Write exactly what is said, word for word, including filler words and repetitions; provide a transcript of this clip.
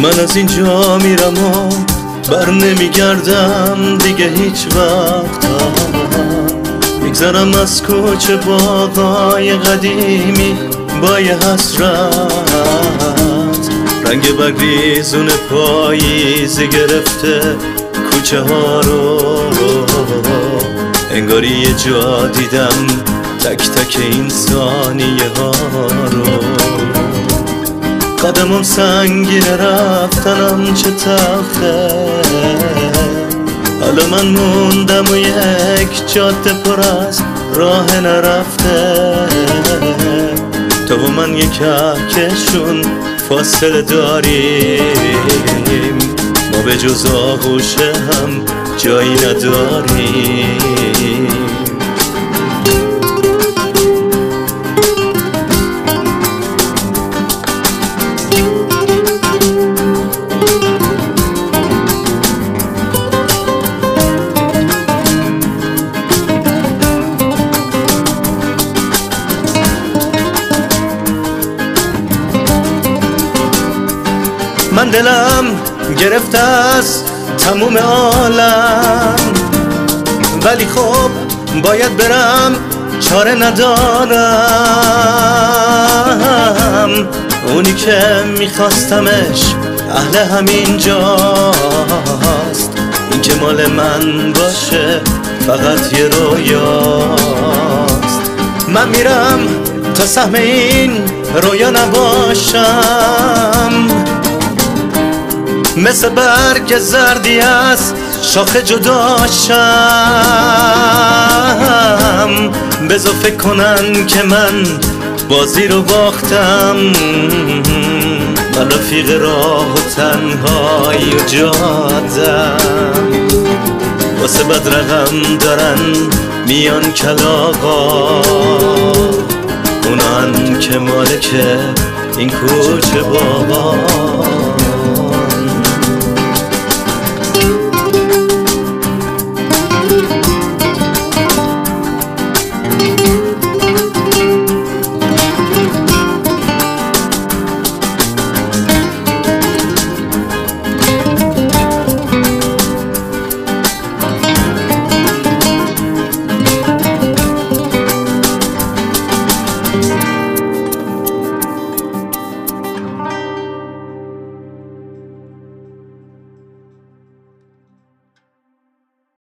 من از اینجا میرم و بر نمیگردم دیگه هیچ وقت. میگذرم از کوچه باغای قدیمی با یه حسرت، رنگ برگریزون پاییزی گرفته کوچه ها رو. انگاری یه جا دیدم تک تک این ثانیه ها رو. قدمم سنگینه رفتنم چه تلخه، حالا من موندم و یک جاده پر از راه نرفته. تو و من یک کهکشون فاصله داریم، ما به جز آغوش هم جایی نداریم. من دلم گرفته از تموم عالم، ولی خب باید برم، چاره ندارم. اونی که میخواستمش اهل همین جاست، این که مال من باشه فقط یه رویاست. من میرم تا سهم این رویا نباشم، مثل برگ زردی از شاخه جداشم. بذار فکر کنن که من بازی رو باختم، من رفیق راه و تنهایی و جادم. واسه بد رقم دارن میان کلاغا، اونان که مالک این کوچه بابا.